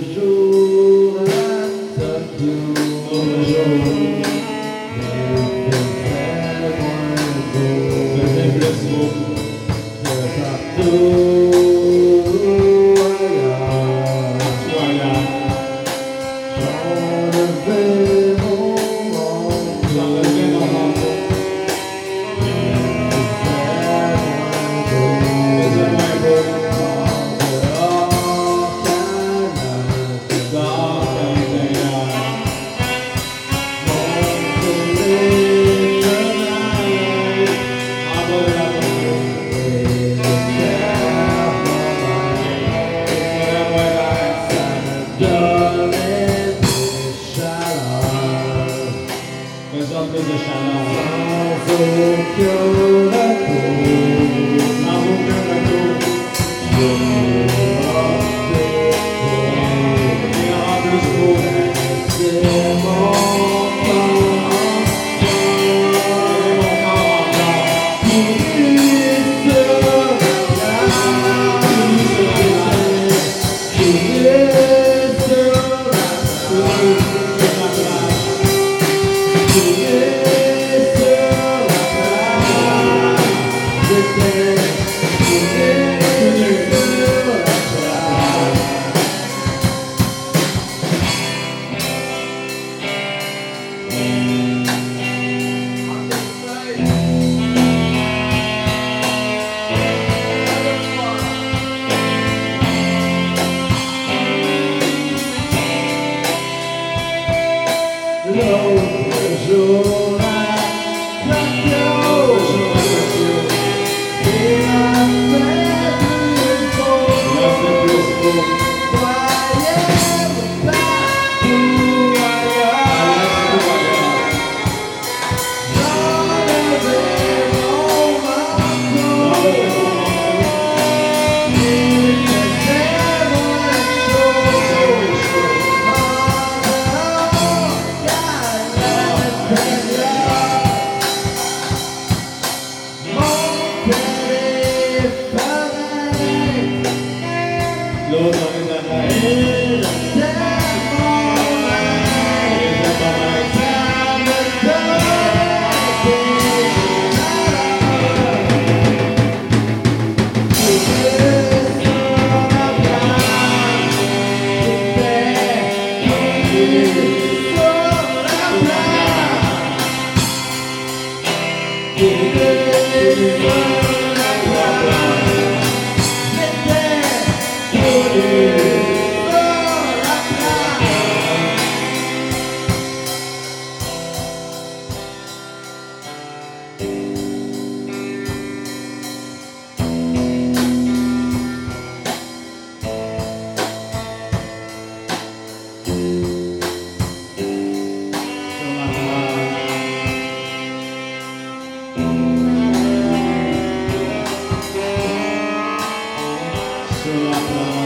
jour à L'autre jour, faisait plus beau. Voilà. J'enlevais mon manteau. Faisait moins beau. Dehors, à l'intérieur. En bas de la voiture. Faisant plus de chaleur. Sans aucun retour. Et en plus beau. C'est mon corps. C'est mon corps encore. L'autre jour à Tokyo, il a fait plus beau. Voyez-vous partout ailleurs. J'enlevais mon manteau. Il faisait moins chaud. L'autre en est sur la plage.